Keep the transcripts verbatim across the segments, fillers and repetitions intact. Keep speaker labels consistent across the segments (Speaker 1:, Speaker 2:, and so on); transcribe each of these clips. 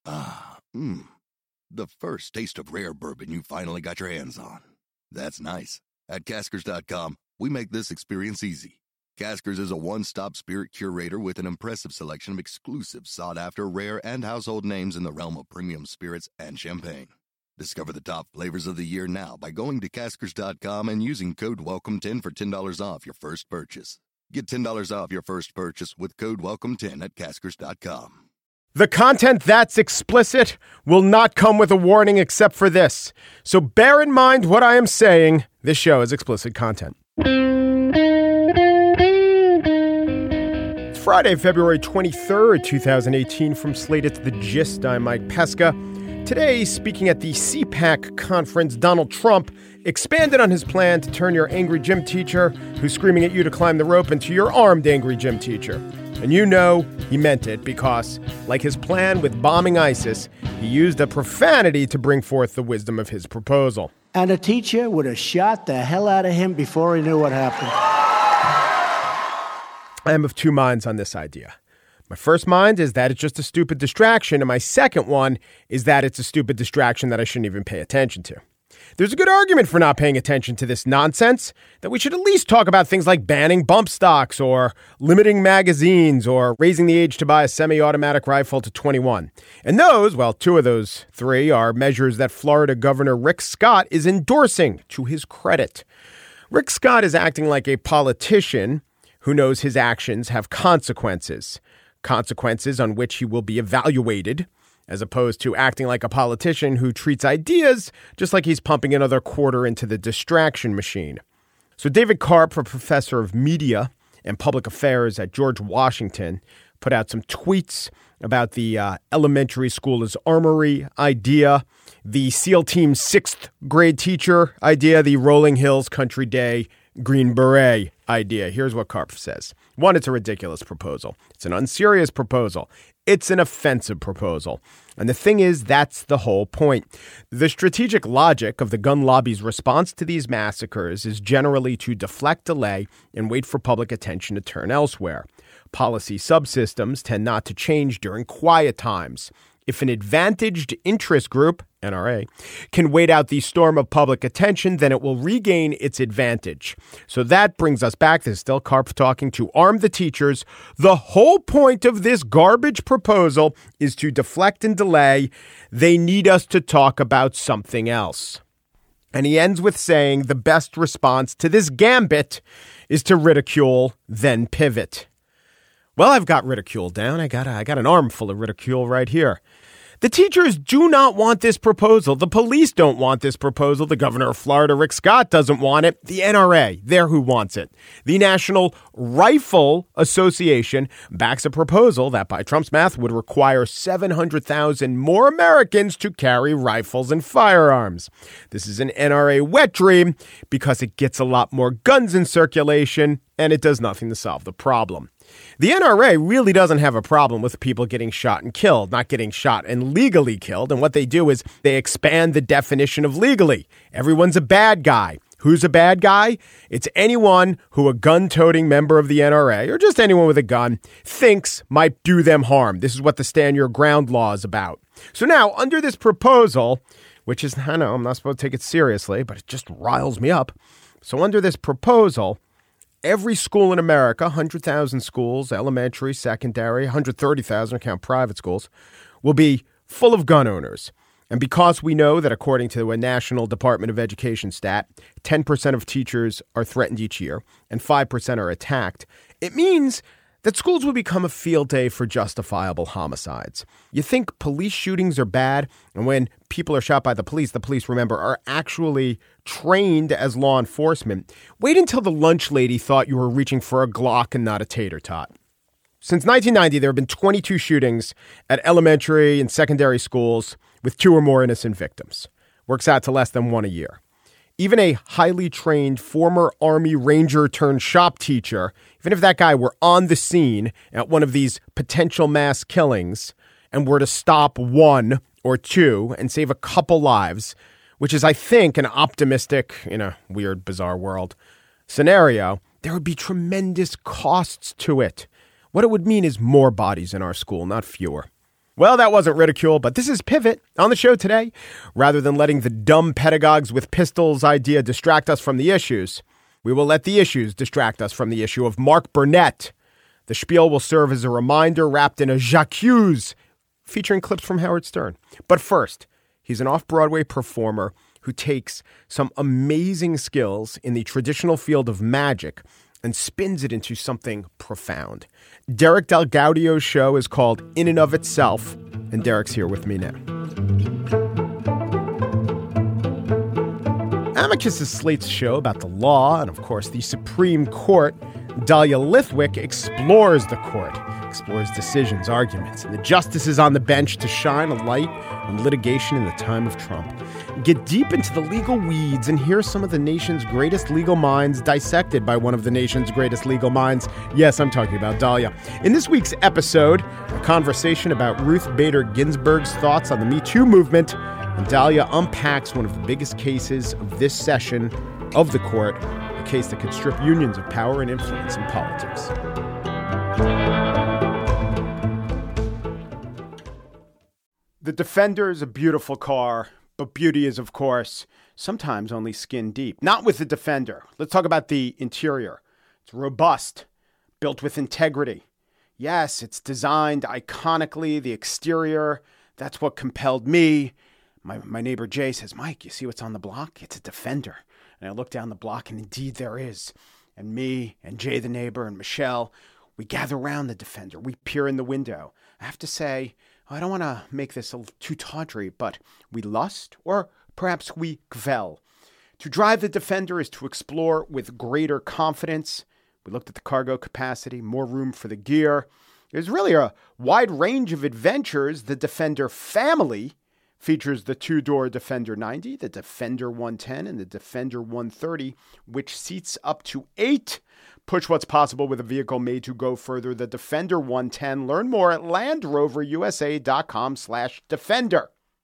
Speaker 1: Ah, mmm. The first taste of rare bourbon you finally got your hands on. That's nice. At Caskers dot com, we make this experience easy. Caskers is a one-stop spirit curator with an impressive selection of exclusive, sought-after, rare, and household names in the realm of premium spirits and champagne. Discover the top flavors of the year now by going to Caskers dot com and using code welcome ten for ten dollars off your first purchase. Get ten dollars off your first purchase with code welcome ten at Caskers dot com.
Speaker 2: The content that's explicit will not come with a warning except for this. So bear in mind what I am saying. This show is explicit content. It's Friday, February twenty-third, twenty eighteen. From Slate, it's The Gist. I'm Mike Pesca. Today, speaking at the C PAC conference, Donald Trump expanded on his plan to turn your angry gym teacher who's screaming at you to climb the rope into your armed angry gym teacher. And you know he meant it because, like his plan with bombing ISIS, he used a profanity to bring forth the wisdom of his proposal.
Speaker 3: And a teacher would have shot the hell out of him before he knew what happened.
Speaker 2: I am of two minds on this idea. My first mind is that it's just a stupid distraction, and my second one is that it's a stupid distraction that I shouldn't even pay attention to. There's a good argument for not paying attention to this nonsense, that we should at least talk about things like banning bump stocks or limiting magazines or raising the age to buy a semi-automatic rifle to twenty-one. And those, well, two of those three are measures that Florida Governor Rick Scott is endorsing, to his credit. Rick Scott is acting like a politician who knows his actions have consequences, consequences on which he will be evaluated, as opposed to acting like a politician who treats ideas just like he's pumping another quarter into the distraction machine. So David Karp, a professor of media and public affairs at George Washington, put out some tweets about the uh, elementary school as armory idea, the SEAL Team sixth grade teacher idea, the Rolling Hills Country Day Green Beret idea. Here's what Karp says. One, it's a ridiculous proposal. It's an unserious proposal. It's an offensive proposal. And the thing is, that's the whole point. The strategic logic of the gun lobby's response to these massacres is generally to deflect, delay, and wait for public attention to turn elsewhere. Policy subsystems tend not to change during quiet times. If an advantaged interest group, N R A, can wait out the storm of public attention, then it will regain its advantage. So that brings us back. This is still Karp talking to arm the teachers. The whole point of this garbage proposal is to deflect and delay. They need us to talk about something else. And he ends with saying the best response to this gambit is to ridicule, then pivot. Well, I've got ridicule down. I got a, I got an armful of ridicule right here. The teachers do not want this proposal. The police don't want this proposal. The governor of Florida, Rick Scott, doesn't want it. The N R A, they're who wants it. The National Rifle Association backs a proposal that, by Trump's math, would require seven hundred thousand more Americans to carry rifles and firearms. This is an N R A wet dream because it gets a lot more guns in circulation, and it does nothing to solve the problem. The N R A really doesn't have a problem with people getting shot and killed, not getting shot and legally killed. And what they do is they expand the definition of legally. Everyone's a bad guy. Who's a bad guy? It's anyone who a gun-toting member of the N R A, or just anyone with a gun, thinks might do them harm. This is what the Stand Your Ground law is about. So now, under this proposal, which is, I know, I'm not supposed to take it seriously, but it just riles me up. So under this proposal, every school in America, one hundred thousand schools, elementary, secondary, one hundred thirty thousand, count private schools, will be full of gun owners. And because we know that according to a National Department of Education stat, ten percent of teachers are threatened each year and five percent are attacked, it means that schools will become a field day for justifiable homicides. You think police shootings are bad, and when people are shot by the police, the police, remember, are actually trained as law enforcement. Wait until the lunch lady thought you were reaching for a Glock and not a tater tot. Since nineteen ninety, there have been twenty-two shootings at elementary and secondary schools with two or more innocent victims. Works out to less than one a year. Even a highly trained former Army Ranger turned shop teacher, even if that guy were on the scene at one of these potential mass killings and were to stop one or two and save a couple lives, which is, I think, an optimistic, in a weird, bizarre world, scenario, there would be tremendous costs to it. What it would mean is more bodies in our school, not fewer. Well, that wasn't ridicule, but this is Pivot on the show today. Rather than letting the dumb pedagogues with pistols idea distract us from the issues, we will let the issues distract us from the issue of Mark Burnett. The spiel will serve as a reminder wrapped in a j'accuse, featuring clips from Howard Stern. But first, he's an off-Broadway performer who takes some amazing skills in the traditional field of magic and spins it into something profound. Derek DelGaudio's show is called In and of Itself, and Derek's here with me now. Amicus is Slate's show about the law and, of course, the Supreme Court. Dahlia Lithwick explores the court, explores decisions, arguments, and the justices on the bench to shine a light on litigation in the time of Trump. Get deep into the legal weeds and hear some of the nation's greatest legal minds dissected by one of the nation's greatest legal minds. Yes, I'm talking about Dahlia. In this week's episode, a conversation about Ruth Bader Ginsburg's thoughts on the Me Too movement, and Dahlia unpacks one of the biggest cases of this session of the court, a case that could strip unions of power and influence in politics. The Defender is a beautiful car, but beauty is, of course, sometimes only skin deep. Not with the Defender. Let's talk about the interior. It's robust, built with integrity. Yes, it's designed iconically. The exterior, that's what compelled me. My, my neighbor Jay says, Mike, you see what's on the block? It's a Defender. And I look down the block, and indeed there is. And me and Jay the neighbor and Michelle, we gather around the Defender. We peer in the window. I have to say, I don't want to make this a too tawdry, but we lust, or perhaps we gvel. To drive the Defender is to explore with greater confidence. We looked at the cargo capacity, more room for the gear. There's really a wide range of adventures. The Defender family features the two-door Defender ninety, the Defender one ten, and the Defender one thirty, which seats up to eight. Push what's possible with a vehicle made to go further. The Defender one ten. Learn more at LandRoverUSA.com slash Defender.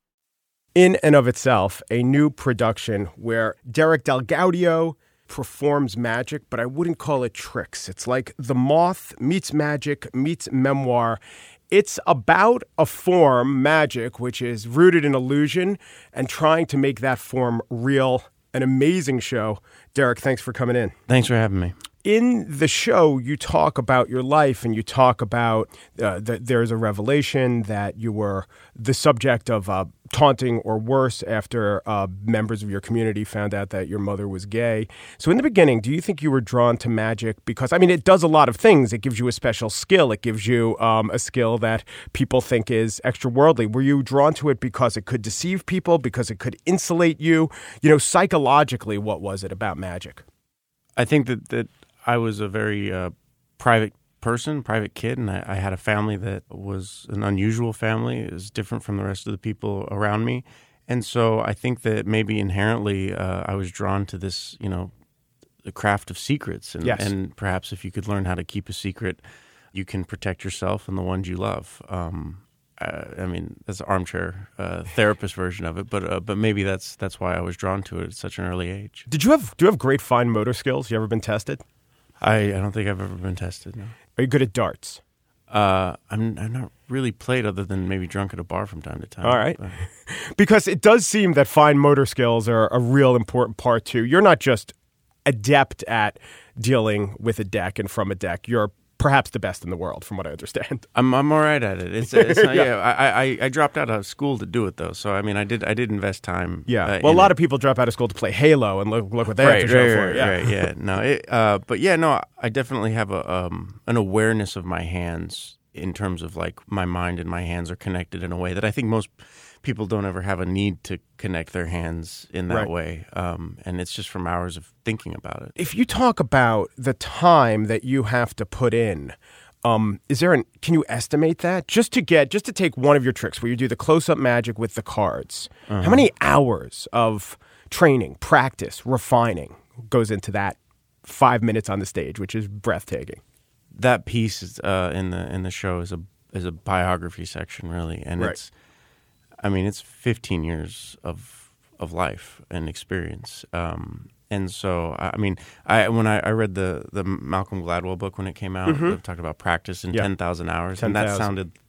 Speaker 2: In and of Itself, a new production where Derek DelGaudio performs magic, but I wouldn't call it tricks. It's like The Moth meets magic meets memoir. It's about a form, magic, which is rooted in illusion and trying to make that form real. An amazing show. Derek, thanks for coming in.
Speaker 4: Thanks for having me.
Speaker 2: In the show, you talk about your life and you talk about uh, that there's a revelation that you were the subject of uh, taunting or worse after uh, members of your community found out that your mother was gay. So in the beginning, do you think you were drawn to magic? Because, I mean, it does a lot of things. It gives you a special skill. It gives you um, a skill that people think is extraworldly. Were you drawn to it because it could deceive people, because it could insulate you? You know, psychologically, what was it about magic?
Speaker 4: I think that, that I was a very uh, private person, private kid, and I, I had a family that was an unusual family. It was different from the rest of the people around me. And so I think that maybe inherently uh, I was drawn to this, you know, the craft of secrets. And,
Speaker 2: yes.
Speaker 4: and perhaps if you could learn how to keep a secret, you can protect yourself and the ones you love. Um, uh, I mean, that's an armchair uh, therapist version of it, but uh, but maybe that's that's why I was drawn to it at such an early age.
Speaker 2: Did you have do you have great fine motor skills? You ever been tested?
Speaker 4: I, I don't think I've ever been tested, no.
Speaker 2: Are you good at darts?
Speaker 4: Uh, I'm I'm not really played other than maybe drunk at a bar from time to time.
Speaker 2: All right. Because it does seem that fine motor skills are a real important part, too. You're not just adept at dealing with a deck and from a deck. You're perhaps the best in the world, from what I understand.
Speaker 4: I'm I'm all right at it. It's, it's not,
Speaker 2: yeah.
Speaker 4: yeah. I, I I dropped out of school to do it though, so I mean I did I did invest time.
Speaker 2: Yeah.
Speaker 4: Uh,
Speaker 2: well, a lot
Speaker 4: it.
Speaker 2: of people drop out of school to play Halo, and look look what they
Speaker 4: right,
Speaker 2: have to show
Speaker 4: right,
Speaker 2: for
Speaker 4: right,
Speaker 2: it. Yeah.
Speaker 4: Right, yeah. No. It, uh, but yeah, no. I definitely have a um an awareness of my hands in terms of like my mind and my hands are connected in a way that I think most people don't ever have a need to connect their hands in that
Speaker 2: Right.
Speaker 4: way. Um, and it's just from hours of thinking about it.
Speaker 2: If you talk about the time that you have to put in. Um, is there an? Can you estimate that just to get just to take one of your tricks where you do the close-up magic with the cards?
Speaker 4: Uh-huh.
Speaker 2: How many hours of training, practice, refining goes into that five minutes on the stage, which is breathtaking?
Speaker 4: That piece is, uh, in the in the show is a is a biography section really, and
Speaker 2: Right.
Speaker 4: it's, I mean, it's fifteen years of of life and experience. Um, And so, I mean, I when I, I read the, the Malcolm Gladwell book when it came out,
Speaker 2: Mm-hmm.
Speaker 4: it talked about practice in
Speaker 2: Yeah.
Speaker 4: ten thousand hours,
Speaker 2: ten
Speaker 4: and that
Speaker 2: thousand.
Speaker 4: sounded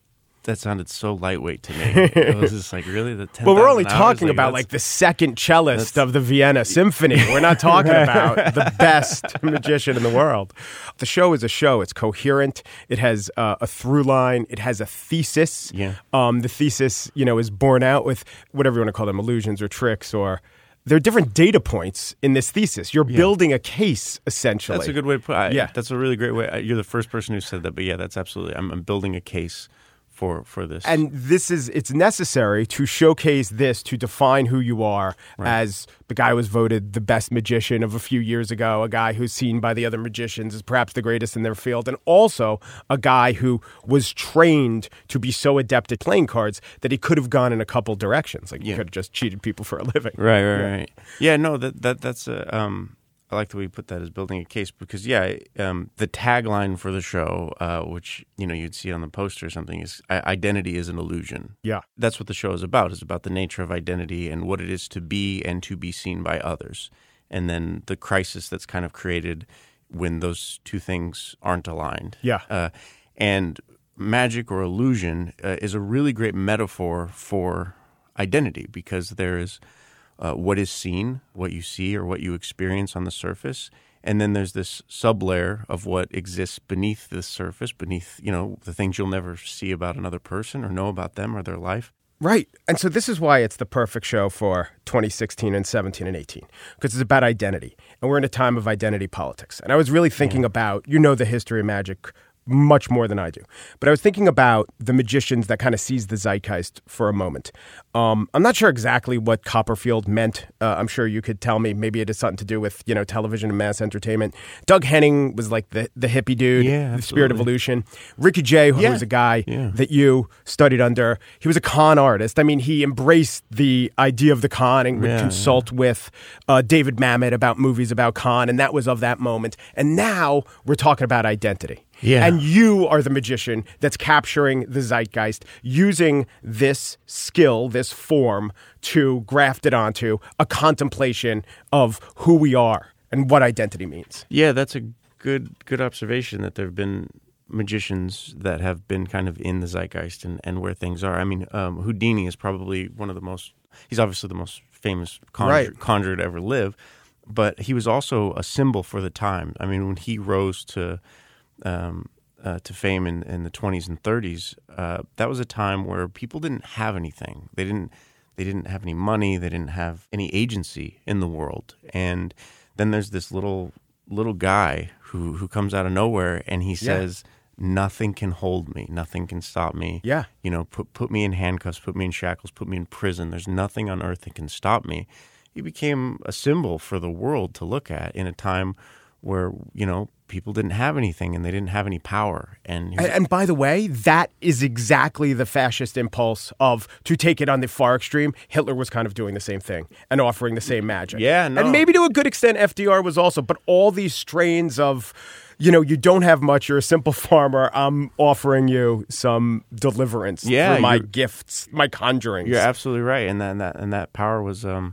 Speaker 4: that sounded so lightweight to me. It was just like, really? The ten
Speaker 2: Well, we're only
Speaker 4: hours?
Speaker 2: talking
Speaker 4: Like,
Speaker 2: about
Speaker 4: that's-
Speaker 2: like the second cellist of the Vienna Symphony. We're not talking about the best magician in the world. The show is a show. It's coherent. It has uh, a through line. It has a thesis.
Speaker 4: Yeah.
Speaker 2: Um, the thesis, you know, is borne out with whatever you want to call them, illusions or tricks, or there are different data points in this thesis. You're
Speaker 4: Yeah.
Speaker 2: building a case, essentially.
Speaker 4: That's a good way to put it.
Speaker 2: Yeah.
Speaker 4: That's a really great way. You're the first person who said that, but yeah, that's absolutely. I'm, I'm building a case for for this.
Speaker 2: And this is, it's necessary to showcase this, to define who you are
Speaker 4: Right.
Speaker 2: as the guy who was voted the best magician of a few years ago, a guy who's seen by the other magicians as perhaps the greatest in their field, and also a guy who was trained to be so adept at playing cards that he could have gone in a couple directions. Like he
Speaker 4: Yeah.
Speaker 2: could have just cheated people for a living.
Speaker 4: Right, right,
Speaker 2: Yeah.
Speaker 4: right. Yeah, no, that that that's a. Um, I like the way you put that as building a case because yeah, um, the tagline for the show, uh, which you know you'd see on the poster or something, is "I- identity is an illusion."
Speaker 2: Yeah.
Speaker 4: That's what the show is about. Is about the nature of identity and what it is to be and to be seen by others, and then the crisis that's kind of created when those two things aren't aligned.
Speaker 2: Yeah.
Speaker 4: Uh, and magic or illusion uh, is a really great metaphor for identity because there is uh, what is seen, what you see or what you experience on the surface, and then there's this sublayer of what exists beneath this surface, beneath, you know, the things you'll never see about another person or know about them or their life.
Speaker 2: Right. And so this is why it's the perfect show for twenty sixteen and seventeen and eighteen, because it's about identity. And we're in a time of identity politics. And I was really thinking about, you know, the history of magic much more than I do. But I was thinking about the magicians that kind of seized the zeitgeist for a moment. Um, I'm not sure exactly what Copperfield meant. Uh, I'm sure you could tell me. Maybe it has something to do with, you know, television and mass entertainment. Doug Henning was like the, the hippie dude,
Speaker 4: Yeah,
Speaker 2: the spirit of
Speaker 4: absolutely.
Speaker 2: illusion. Ricky Jay, who
Speaker 4: Yeah.
Speaker 2: was a guy
Speaker 4: Yeah.
Speaker 2: that you studied under, he was a con artist. I mean, he embraced the idea of the con and would
Speaker 4: Yeah,
Speaker 2: consult with uh, David Mamet about movies about con, and that was of that moment. And now we're talking about identity.
Speaker 4: Yeah.
Speaker 2: And you are the magician that's capturing the zeitgeist, using this skill, this form, to graft it onto a contemplation of who we are and what identity means.
Speaker 4: Yeah, that's a good good observation that there have been magicians that have been kind of in the zeitgeist and, and where things are. I mean, um, Houdini is probably one of the most, he's obviously the most famous conjure,
Speaker 2: Right.
Speaker 4: conjurer to ever live, but he was also a symbol for the time. I mean, when he rose to um, uh, to fame in, in the twenties and thirties, uh, that was a time where people didn't have anything. They didn't they didn't have any money. They didn't have any agency in the world. And then there's this little little guy who, who comes out of nowhere and he says, nothing can hold me. Nothing can stop me.
Speaker 2: Yeah.
Speaker 4: You know, put put me in handcuffs, put me in shackles, put me in prison. There's nothing on earth that can stop me. He became a symbol for the world to look at in a time where, you know, people didn't have anything and they didn't have any power. And, he was-
Speaker 2: And, and by the way, that is exactly the fascist impulse of, to take it on the far extreme, Hitler was kind of doing the same thing and offering the same magic.
Speaker 4: Yeah, no.
Speaker 2: And maybe to a good extent, F D R was also, but all these strains of, you know, you don't have much, you're a simple farmer, I'm offering you some deliverance
Speaker 4: Yeah,
Speaker 2: through my
Speaker 4: you're-
Speaker 2: gifts, my conjurings.
Speaker 4: You're absolutely right, and that and that, and that power was um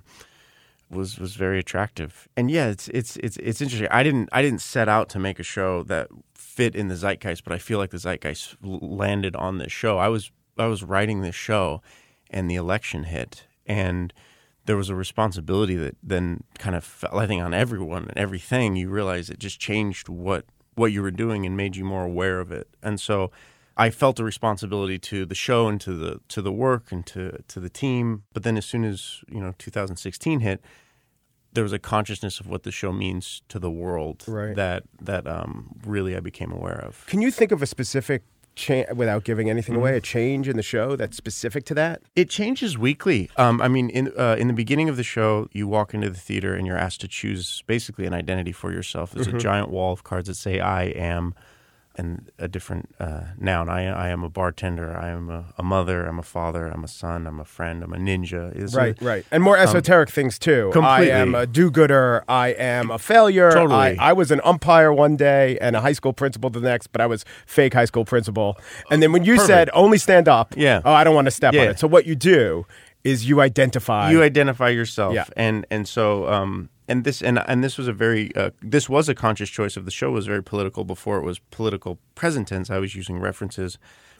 Speaker 4: was was very attractive. And yeah, it's it's it's it's interesting. I didn't I didn't set out to make a show that fit in the zeitgeist, but I feel like the zeitgeist l- landed on this show. I was I was writing this show, and the election hit, and there was a responsibility that then kind of fell, I think, on everyone and everything. You realize it just changed what what you were doing and made you more aware of it, and so I felt a responsibility to the show and to the to the work and to to the team. But then as soon as, you know, two thousand sixteen hit, there was a consciousness of what the show means to the world
Speaker 2: Right.
Speaker 4: that that um, really I became aware of.
Speaker 2: Can you think of a specific, cha- without giving anything away, a change in the show that's specific to that?
Speaker 4: It changes weekly. Um, I mean, in uh, in the beginning of the show, you walk into the theater and you're asked to choose basically an identity for yourself. There's a giant wall of cards that say "I am," and a different uh, noun. I I am a bartender. I am a, a mother. I'm a father. I'm a son. I'm a friend. I'm a ninja. It's
Speaker 2: Right,
Speaker 4: a-
Speaker 2: right. And more esoteric things, too.
Speaker 4: completely.
Speaker 2: I am a do-gooder. I am a failure.
Speaker 4: Totally.
Speaker 2: I, I was an umpire one day and a high school principal the next, but I was fake high school principal. And then when you
Speaker 4: Perfect.
Speaker 2: said only stand up,
Speaker 4: Yeah.
Speaker 2: oh, I don't want to step on
Speaker 4: Yeah.
Speaker 2: it. So what you do is you identify.
Speaker 4: You identify yourself,
Speaker 2: Yeah.
Speaker 4: and and so um and this and and this was a very uh, this was a conscious choice of the show. Was very political before it was political present tense. I was using references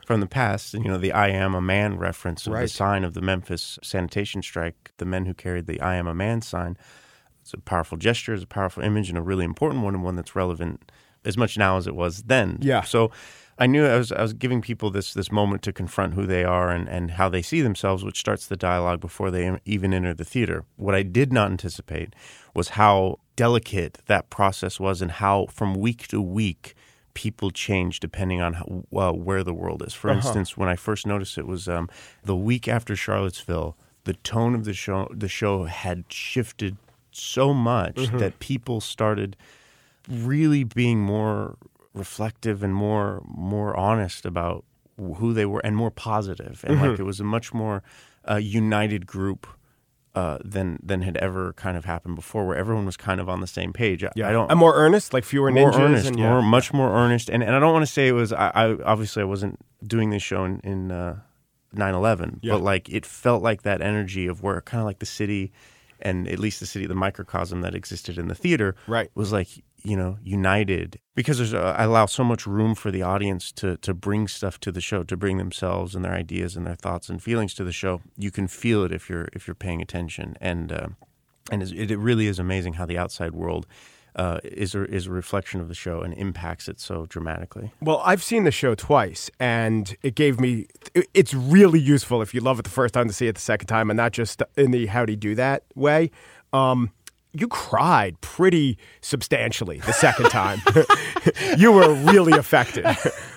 Speaker 4: from the past. You know, the I Am a Man reference of
Speaker 2: Right.
Speaker 4: the sign of the Memphis sanitation strike, the men who carried the I Am a Man sign. It's a powerful gesture, it's a powerful image, and a really important one, and one that's relevant as much now as it was then.
Speaker 2: Yeah.
Speaker 4: So I knew I was I was giving people this this moment to confront who they are and, and how they see themselves, which starts the dialogue before they even enter the theater. What I did not anticipate was how delicate that process was and how from week to week people change depending on how, uh, where the world is. For
Speaker 2: Uh-huh.
Speaker 4: instance, when I first noticed it was um, the week after Charlottesville, the tone of the show the show had shifted so much
Speaker 2: Mm-hmm.
Speaker 4: that people started really being more reflective and more more honest about who they were and more positive. And
Speaker 2: Mm-hmm.
Speaker 4: like it was a much more uh, united group uh, than than had ever kind of happened before, where everyone was kind of on the same page. I, I don't
Speaker 2: And more earnest, like fewer
Speaker 4: more
Speaker 2: ninjas.
Speaker 4: earnest,
Speaker 2: and, yeah.
Speaker 4: more much more earnest. And and I don't want to say it was. I, I obviously I wasn't doing this show in, in uh, nine eleven,
Speaker 2: Yeah.
Speaker 4: but like it felt like that energy of where kind of like the city, and at least the city, the microcosm that existed in the theater,
Speaker 2: Right.
Speaker 4: was like, you know, united, because there's a, I allow so much room for the audience to to bring stuff to the show, to bring themselves and their ideas and their thoughts and feelings to the show. You can feel it if you're if you're paying attention, and uh, and it, it really is amazing how the outside world uh, is a, is a reflection of the show and impacts it so dramatically.
Speaker 2: Well, I've seen the show twice, and it gave me. it- It's really useful if you love it the first time to see it the second time, and not just in the howdy do that way. Um, you cried pretty substantially the second time. You were really affected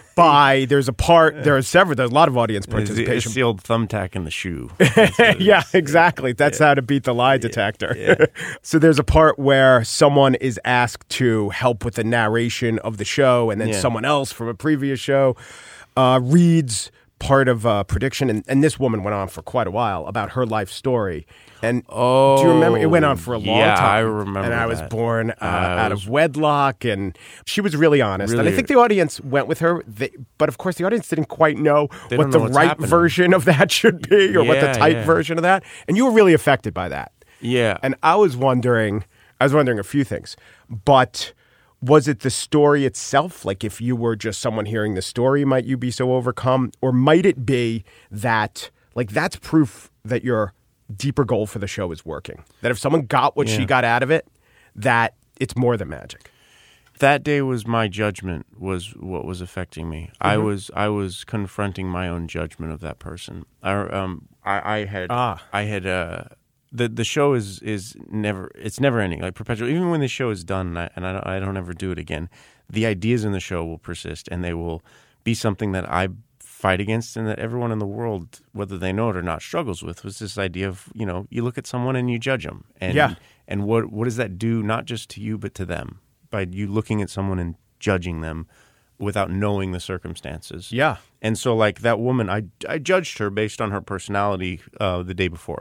Speaker 2: by. There's a part. There are several. There's a lot of audience
Speaker 4: It's the, it's
Speaker 2: participation.
Speaker 4: the old thumbtack in the shoe.
Speaker 2: Yeah, exactly. That's how to beat the lie detector. So there's a part where someone is asked to help with the narration of the show, and then
Speaker 4: Yeah.
Speaker 2: someone else from a previous show uh, reads part of a prediction. And, and this woman went on for quite a while about her life story. And
Speaker 4: Oh,
Speaker 2: do you remember? It went on for a long
Speaker 4: yeah,
Speaker 2: time.
Speaker 4: I remember
Speaker 2: And I was
Speaker 4: that.
Speaker 2: born uh,
Speaker 4: I
Speaker 2: out
Speaker 4: was-
Speaker 2: of wedlock, and she was really honest. and I
Speaker 4: Really-
Speaker 2: think the audience went with her. They, but of course, the audience didn't quite know
Speaker 4: They
Speaker 2: what
Speaker 4: don't
Speaker 2: the
Speaker 4: know what's
Speaker 2: right
Speaker 4: happening.
Speaker 2: version of that should be, or what the
Speaker 4: Yeah,
Speaker 2: tight
Speaker 4: yeah.
Speaker 2: version of that. And you were really affected by that.
Speaker 4: Yeah.
Speaker 2: And I was wondering, I was wondering a few things, but was it the story itself? Like, if you were just someone hearing the story, might you be so overcome? Or might it be that, like, that's proof that your deeper goal for the show is working? That if someone got what she
Speaker 4: Yeah.
Speaker 2: got out of it, that it's more than magic.
Speaker 4: That day was my judgment was what was affecting me. I was I was confronting my own judgment of that person. I um I, I had
Speaker 2: Ah.
Speaker 4: I had uh the the show is is never it's never ending, like perpetual. Even when the show is done, and I, and I don't, I don't ever do it again, the ideas in the show will persist, and they will be something that I fight against, and that everyone in the world, whether they know it or not, struggles with. Was this idea of, you know, you look at someone and you judge them, and
Speaker 2: Yeah.
Speaker 4: and what what does that do not just to you but to them, by you looking at someone and judging them without knowing the circumstances.
Speaker 2: Yeah.
Speaker 4: And so, like, that woman, I, I judged her based on her personality uh, the day before.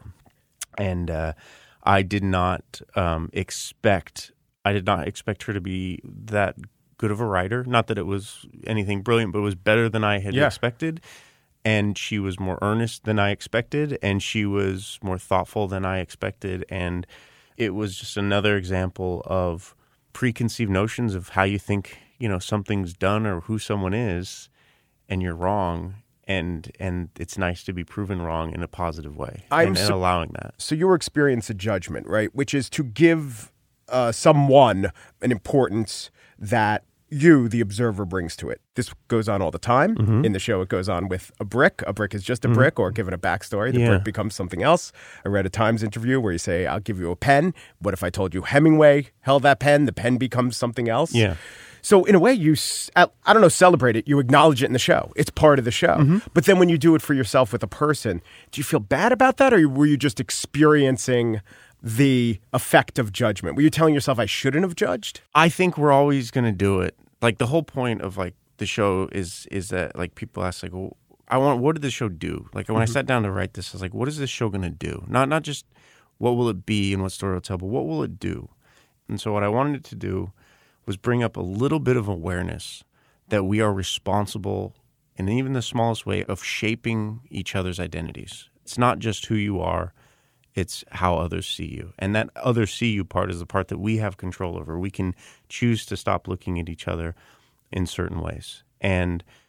Speaker 4: And uh, I did not um, expect, I did not expect her to be that good of a writer. Not that it was anything brilliant, but it was better than I had
Speaker 2: Yeah.
Speaker 4: expected. And she was more earnest than I expected, and she was more thoughtful than I expected. And it was just another example of preconceived notions of how you think, you know, something's done or who someone is, and you're wrong. And and it's nice to be proven wrong in a positive way,
Speaker 2: I'm
Speaker 4: and, and
Speaker 2: so-
Speaker 4: allowing that.
Speaker 2: So your experience of judgment, right, which is to give uh, someone an importance that you, the observer, brings to it. This goes on all the time.
Speaker 4: Mm-hmm.
Speaker 2: In the show, it goes on with a brick. A brick is just a brick, or given a backstory, the
Speaker 4: Yeah.
Speaker 2: brick becomes something else. I read a Times interview where you say, I'll give you a pen. What if I told you Hemingway held that pen? The pen becomes something else.
Speaker 4: Yeah.
Speaker 2: So in a way, you, s- I I don't know, celebrate it. You acknowledge it in the show. It's part of the show.
Speaker 4: Mm-hmm.
Speaker 2: But then when you do it for yourself with a person, do you feel bad about that? Or were you just experiencing the effect of judgment? Were you telling yourself I shouldn't have judged?
Speaker 4: I think we're always going to do it. Like, the whole point of, like, the show is is that, like, people ask, like, well, I want, what did the show do? Like, when I sat down to write this, I was like, what is this show going to do? Not not just what will it be and what story it'll tell, but what will it do? And so what I wanted it to do was bring up a little bit of awareness that we are responsible, in even the smallest way, of shaping each other's identities. It's not just who you are, it's how others see you. And that others see you part is the part that we have control over. We can choose to stop looking at each other in certain ways. And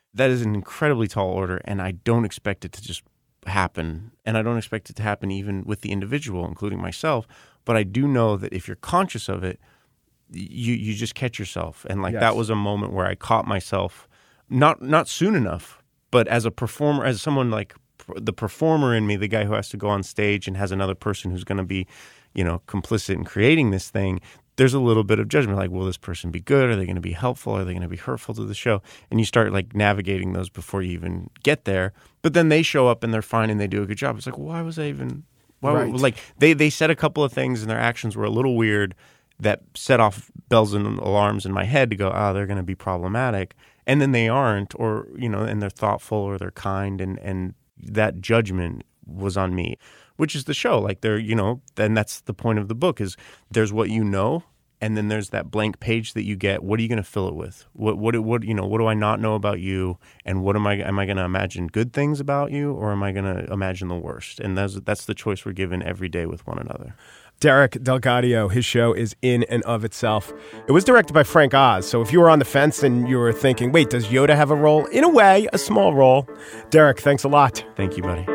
Speaker 4: That is an incredibly tall order, and I don't expect it to just happen. And I don't expect it to happen even with the individual, including myself. But I do know that if you're conscious of it, you you just catch yourself. And like yes. that was a moment where I caught myself, not not soon enough, but as a performer, as someone like the performer in me, the guy who has to go on stage and has another person who's going to be, you know, complicit in creating this thing, there's a little bit of judgment. Like, will this person be good? Are they going to be helpful? Are they going to be hurtful to the show? And you start like navigating those before you even get there. But then they show up and they're fine and they do a good job. It's like, why was I even, why, right. like they, they said a couple of things and their actions were a little weird that set off bells and alarms in my head to go, oh, they're going to be problematic. And then they aren't, or, you know, and they're thoughtful or they're kind, and, and that judgment was on me, which is the show. Like they're, you know, and that's the point of the book is there's what you know, and then there's that blank page that you get. What are you going to fill it with? What, what, what, you know, what do I not know about you? And what am I, am I going to imagine good things about you, or am I going to imagine the worst? And that's, that's the choice we're given every day with one another.
Speaker 2: Derek DelGaudio, his show is In and of Itself. It was directed by Frank Oz, so if you were on the fence and you were thinking, wait, does Yoda have a role? In a way, a small role. Derek, thanks a lot.
Speaker 4: Thank you, buddy.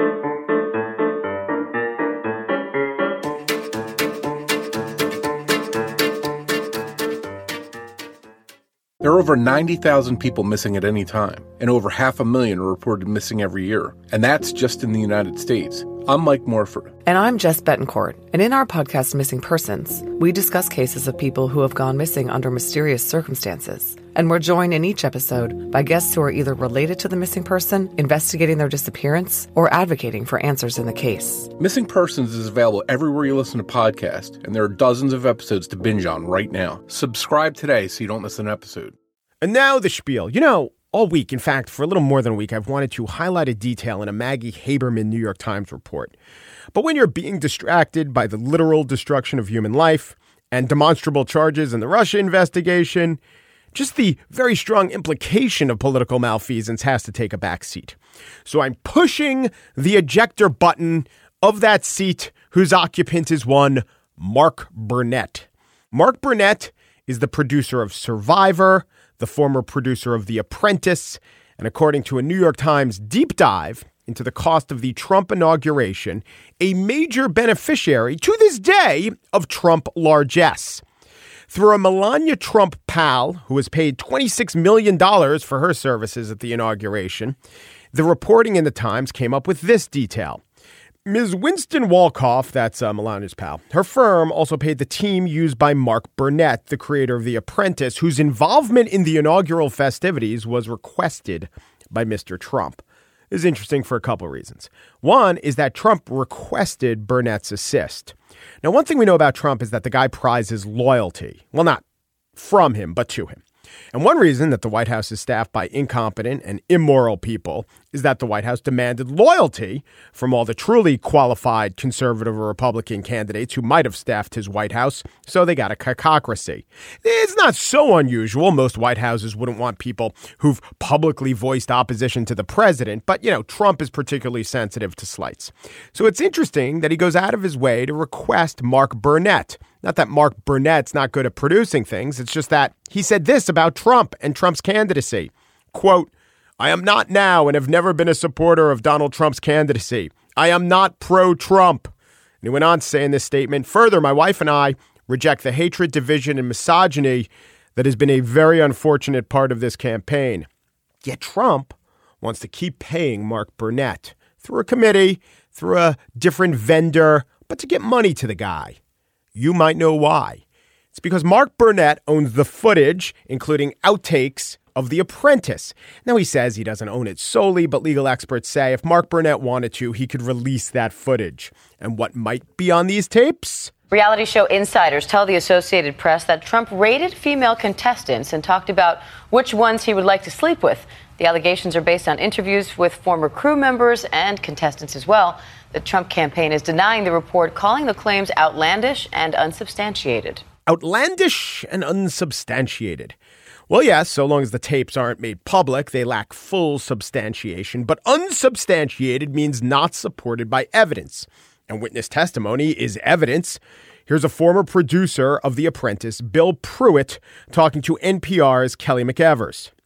Speaker 5: There are over ninety thousand people missing at any time, and over half a million are reported missing every year. And that's just in the United States. I'm Mike Morford.
Speaker 6: And I'm Jess Betancourt. And in our podcast, Missing Persons, we discuss cases of people who have gone missing under mysterious circumstances. And we're joined in each episode by guests who are either related to the missing person, investigating their disappearance, or advocating for answers in the case.
Speaker 5: Missing Persons is available everywhere you listen to podcasts, and there are dozens of episodes to binge on right now. Subscribe today so you don't miss an episode.
Speaker 2: And now the spiel. You know, all week, in fact, for a little more than a week, I've wanted to highlight a detail in a Maggie Haberman New York Times report. But when you're being distracted by the literal destruction of human life and demonstrable charges in the Russia investigation, just the very strong implication of political malfeasance has to take a back seat. So I'm pushing the ejector button of that seat whose occupant is one Mark Burnett. Mark Burnett is the producer of Survivor, the former producer of The Apprentice, and according to a New York Times deep dive into the cost of the Trump inauguration, a major beneficiary to this day of Trump largesse. Through a Melania Trump pal who was paid twenty-six million dollars for her services at the inauguration, the reporting in the Times came up with this detail. Miz Winston Walkoff, that's uh, Melania's pal, her firm also paid the team used by Mark Burnett, the creator of The Apprentice, whose involvement in the inaugural festivities was requested by Mister Trump. This is interesting for a couple of reasons. One is that Trump requested Burnett's assist. Now, one thing we know about Trump is that the guy prizes loyalty. Well, not from him, but to him. And one reason that the White House is staffed by incompetent and immoral people is that the White House demanded loyalty from all the truly qualified conservative or Republican candidates who might have staffed his White House, so they got a cacocracy. It's not so unusual. Most White Houses wouldn't want people who've publicly voiced opposition to the president, but, you know, Trump is particularly sensitive to slights. So it's interesting that he goes out of his way to request Mark Burnett. Not that Mark Burnett's not good at producing things. It's just that he said this about Trump and Trump's candidacy. Quote, I am not now and have never been a supporter of Donald Trump's candidacy. I am not pro-Trump. And he went on to say in this statement, further, my wife and I reject the hatred, division, and misogyny that has been a very unfortunate part of this campaign. Yet Trump wants to keep paying Mark Burnett through a committee, through a different vendor, but to get money to the guy. You might know why. It's because Mark Burnett owns the footage, including outtakes, of The Apprentice. Now, he says he doesn't own it solely, but legal experts say if Mark Burnett wanted to, he could release that footage. And what might be on these tapes?
Speaker 7: Reality show insiders tell the Associated Press that Trump rated female contestants and talked about which ones he would like to sleep with. The allegations are based on interviews with former crew members and contestants as well. The Trump campaign is denying the report, calling the claims outlandish and unsubstantiated.
Speaker 2: Outlandish and unsubstantiated. Well, yes, so long as the tapes aren't made public, they lack full substantiation. But unsubstantiated means not supported by evidence. And witness testimony is evidence. Here's a former producer of The Apprentice, Bill Pruitt, talking to N P R's Kelly McEvers.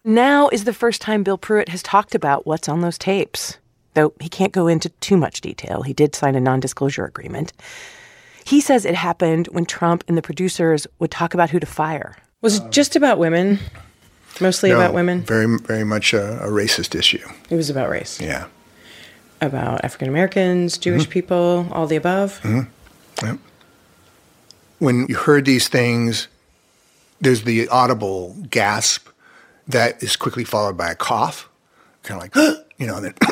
Speaker 8: Now is the first time Bill Pruitt has talked about what's on those tapes. Though he can't go into too much detail. He did sign a non-disclosure agreement. He says it happened when Trump and the producers would talk about who to fire. Was it just about women? Mostly
Speaker 9: no,
Speaker 8: about women?
Speaker 9: Very, very much a, a racist issue.
Speaker 8: It was about race?
Speaker 9: Yeah.
Speaker 8: About African Americans, Jewish mm-hmm. people, all the above?
Speaker 9: Mm-hmm. Yep. When you heard these things, there's the audible gasp that is quickly followed by a cough, kind of like, you know, and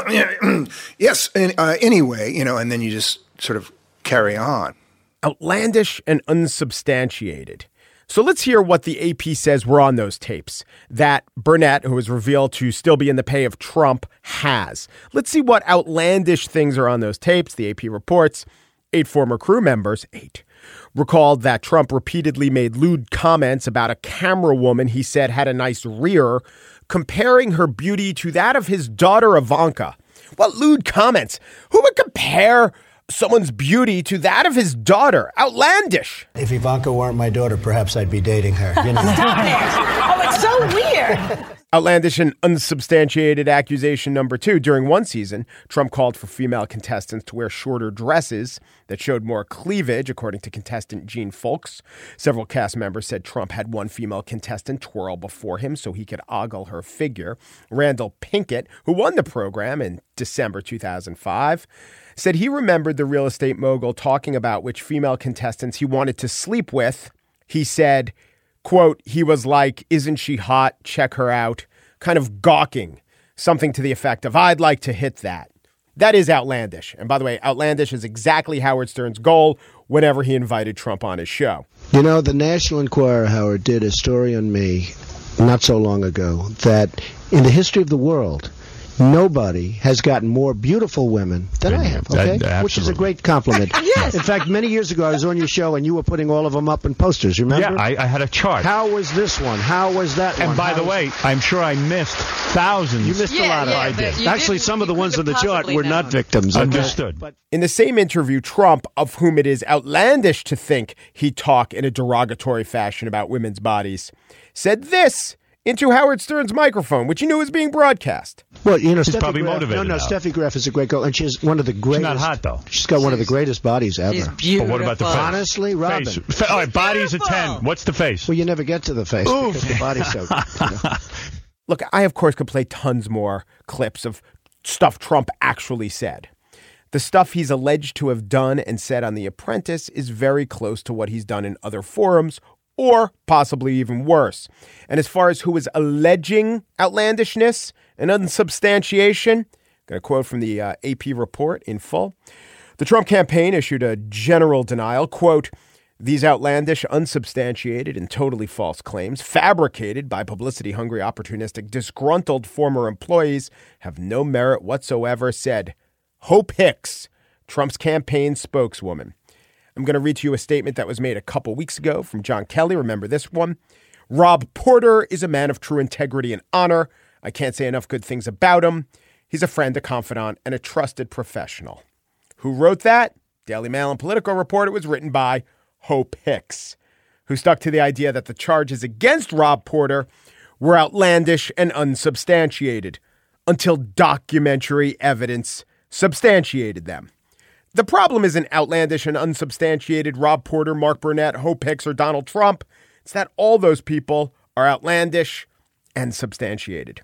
Speaker 9: then, yes, uh, anyway, you know, and then you just sort of carry on.
Speaker 2: Outlandish and unsubstantiated. So let's hear what the A P says were on those tapes that Burnett, who was revealed to still be in the pay of Trump, has. Let's see what outlandish things are on those tapes. The A P reports eight former crew members, eight, recalled that Trump repeatedly made lewd comments about a camera woman he said had a nice rear, comparing her beauty to that of his daughter Ivanka. What lewd comments? Who would compare someone's beauty to that of his daughter? Outlandish.
Speaker 3: If Ivanka weren't my daughter, perhaps I'd be dating her. You know?
Speaker 8: Stop it! Oh, it's so weird.
Speaker 2: Outlandish and unsubstantiated accusation number two. During one season, Trump called for female contestants to wear shorter dresses that showed more cleavage, according to contestant Gene Fulks. Several cast members said Trump had one female contestant twirl before him so he could ogle her figure. Randall Pinkett, who won the program in December two thousand five, said he remembered the real estate mogul talking about which female contestants he wanted to sleep with. He said, quote, he was like, isn't she hot? Check her out. Kind of gawking. Something to the effect of, I'd like to hit that. That is outlandish. And by the way, outlandish is exactly Howard Stern's goal whenever he invited Trump on his show.
Speaker 3: You know, the National Enquirer, Howard, did a story on me not so long ago that in the history of the world, nobody has gotten more beautiful women than I have, okay? That, Which is a great compliment.
Speaker 8: Yes.
Speaker 3: In fact, many years ago, I was on your show, and you were putting all of them up in posters, remember?
Speaker 10: Yeah, I, I had a chart.
Speaker 3: How was this one? How was that
Speaker 10: and
Speaker 3: one?
Speaker 10: And by
Speaker 3: How
Speaker 10: the
Speaker 3: was...
Speaker 10: way, I'm sure I missed thousands.
Speaker 3: You missed
Speaker 8: yeah,
Speaker 3: a lot
Speaker 8: yeah,
Speaker 3: of
Speaker 8: I did.
Speaker 3: Actually, some of the ones on the chart were know. not victims. Okay?
Speaker 10: Understood.
Speaker 3: But
Speaker 2: in the same interview, Trump, of whom it is outlandish to think he'd talk in a derogatory fashion about women's bodies, said this into Howard Stern's microphone, which he knew was being broadcast.
Speaker 3: Well, you know,
Speaker 10: She's
Speaker 3: Steffi
Speaker 10: probably
Speaker 3: Graf,
Speaker 10: motivated
Speaker 3: No, no,
Speaker 10: now.
Speaker 3: Steffi Graf is a great girl, and she's one of the greatest.
Speaker 10: She's not hot, though.
Speaker 3: She's got she's, one of the greatest bodies ever.
Speaker 8: She's beautiful.
Speaker 10: But what about the face?
Speaker 3: Honestly, Robin.
Speaker 10: Face. Fa- all right, body's a ten. What's the face?
Speaker 3: Well, you never get to the face
Speaker 10: Oof.
Speaker 3: because the body's so good. You know?
Speaker 2: Look, I, of course, could play tons more clips of stuff Trump actually said. The stuff he's alleged to have done and said on The Apprentice is very close to what he's done in other forums, or possibly even worse. And as far as who is alleging outlandishness and unsubstantiation, I'm going to quote from the uh, A P report in full. The Trump campaign issued a general denial, quote, these outlandish, unsubstantiated, and totally false claims, fabricated by publicity-hungry, opportunistic, disgruntled former employees, have no merit whatsoever, said Hope Hicks, Trump's campaign spokeswoman. I'm going to read to you a statement that was made a couple weeks ago from John Kelly. Remember this one? Rob Porter is a man of true integrity and honor. I can't say enough good things about him. He's a friend, a confidant, and a trusted professional. Who wrote that? Daily Mail and Politico report it was written by Hope Hicks, who stuck to the idea that the charges against Rob Porter were outlandish and unsubstantiated until documentary evidence substantiated them. The problem isn't outlandish and unsubstantiated Rob Porter, Mark Burnett, Hope Hicks, or Donald Trump. It's that all those people are outlandish and substantiated.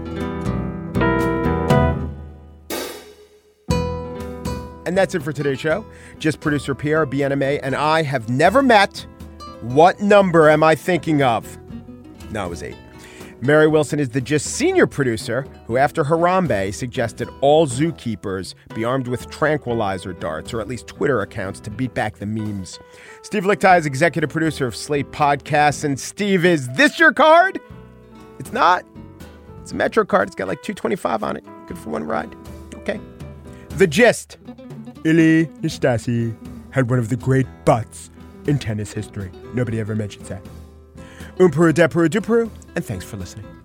Speaker 2: And that's it for today's show. Just producer Pierre B N M A and I have never met. What number am I thinking of? No, it was eight. Mary Wilson is the Just senior producer who, after Harambe, suggested all zookeepers be armed with tranquilizer darts, or at least Twitter accounts, to beat back the memes. Steve Lickteig is executive producer of Slate Podcasts. And Steve, is this your card? It's not. It's a Metro card. It's got like two twenty-five on it. Good for one ride. Okay. The Gist. Ilya Nastasi had one of the great butts in tennis history. Nobody ever mentions that. Umpuru, depuru, dupuru, and thanks for listening.